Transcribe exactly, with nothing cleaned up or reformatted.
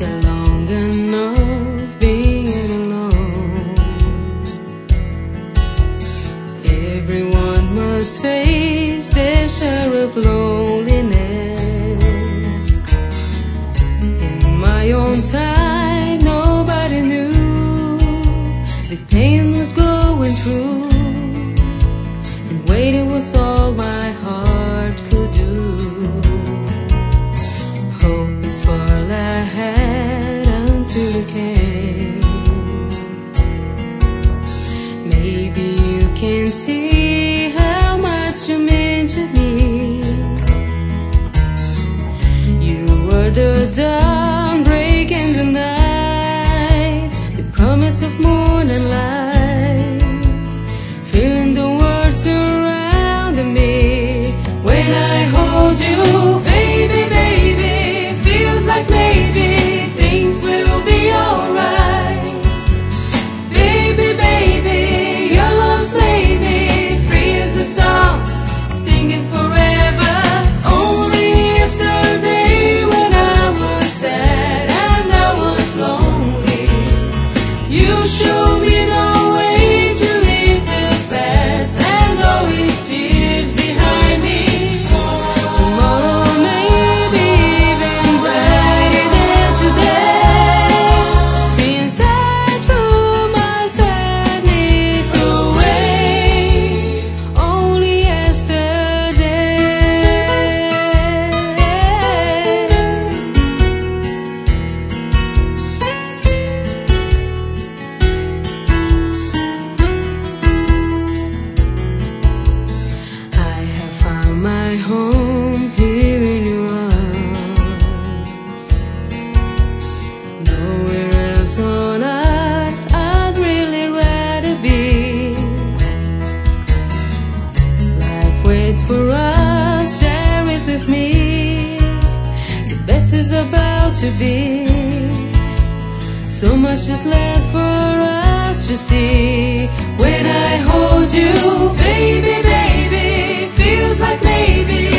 got long enough being alone. Everyone must face their share of loneliness. In my own time, nobody knew the pain was going through, and waiting was all my heart could do. Hope is all I had until you came. Maybe you can see how much you meant to me. You were the dawn breaking the night, the promise of morn and light, feeling the world surrounding me. When I hold you, baby, baby, feels like maybe things will be alright. Baby, baby, your love's made me free as a song, singing forever. Only yesterday when I was sad and I was lonely, you showed me the way to leave the past and all its tears behind me. Tomorrow may be even brighter than today. See inside through my sadness away. Only yesterday. I have found my home here in your arms. Nowhere else on earth I'd really rather be. Life waits for us, share it with me. The best is about to be. So much is left for us to see. When I hold you, baby, baby, feels like maybe